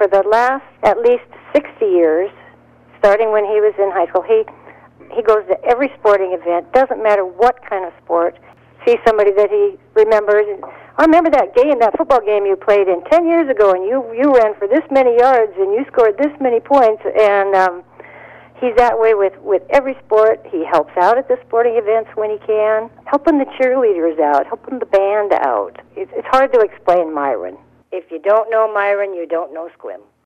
for the last at least 60 years, starting when he was in high school, he goes to every sporting event, doesn't matter what kind of sport, sees somebody that he remembers. I remember that game, that football game you played in 10 years ago, and you ran for this many yards, and you scored this many points, and he's that way with every sport. He helps out at the sporting events when he can, helping the cheerleaders out, helping the band out. It's hard to explain Myron. If you don't know Myron, you don't know Squim.